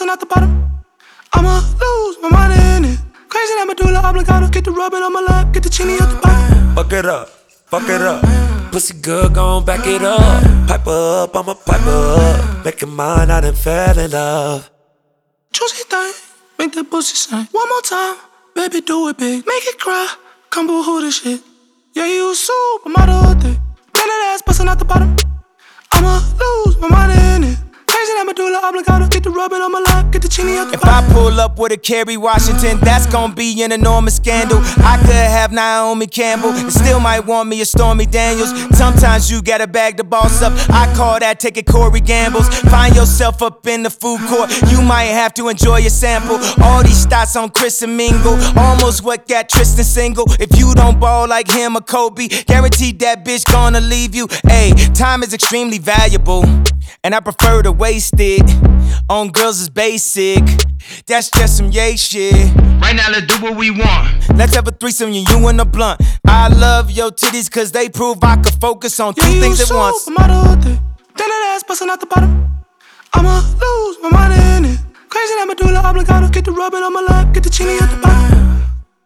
bustin' out the bottom. I'ma lose my mind in it. Crazy that medulla oblongata. Get the rubbing on my lap, get the chini out the bottom. Fuck it up, fuck it up. Pussy good, gon' back it up. Pipe up, I'ma pipe up. Make it mine, I done fell in love. Juicy thing, make that pussy sing. One more time, baby, do it big. Make it cry, come boo-hoo this shit. Yeah, you a supermodel thing. Then that ass bustin' out the bottom. I'ma lose my mind in it. Crazy that medulla oblongata. Get the rubbing on my lap, get the chini out the bottom. If I pull up with a Kerry Washington, that's gon' be an enormous scandal. I could have Naomi Campbell and still might want me a Stormy Daniels. Sometimes you gotta bag the boss up. I call that taking Corey Gambles. Find yourself up in the food court, you might have to enjoy a sample. All these stats on Chris and Mingle, almost what got Tristan single. If you don't ball like him or Kobe, guaranteed that bitch gonna leave you. Ayy, time is extremely valuable, and I prefer to waste it on girls is basic. That's just some yay shit. Right now, let's do what we want. Let's have a threesome, you and a blunt. I love your titties cause they prove I could focus on two things at once. Supermodel thing. Then that ass bustin' out the bottom. I'ma lose my mind in it. Crazy that medulla oblongata. Get the rubbing on my lap, get the chini out the bottom.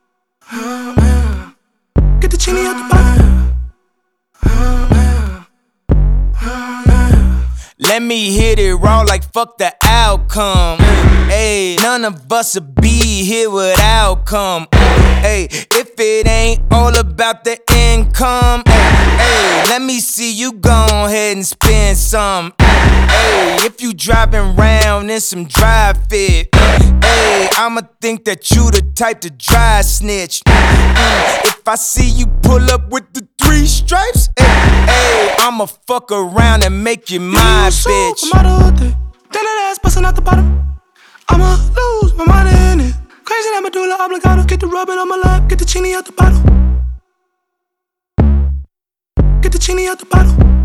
Get the chini out the bottom. Let me hit it raw like fuck the outcome. Ayy, none of us would be here without come. Ayy, if it ain't all about the income, ayy, let me see you go ahead and spend some. Ayy, if you driving round in some dry fit, ayy, I'ma think that you the type to dry snitch. If I see you pull up with the 3 stripes, ayy, I'ma fuck around and make you my bitch. Supermodel thing. Then that ass bustin' out the bottom. I'ma lose my mind in it. Crazy that medulla oblongata. Get the rubbing on my lap, get the chini out the bottle. Get the chini out the bottle.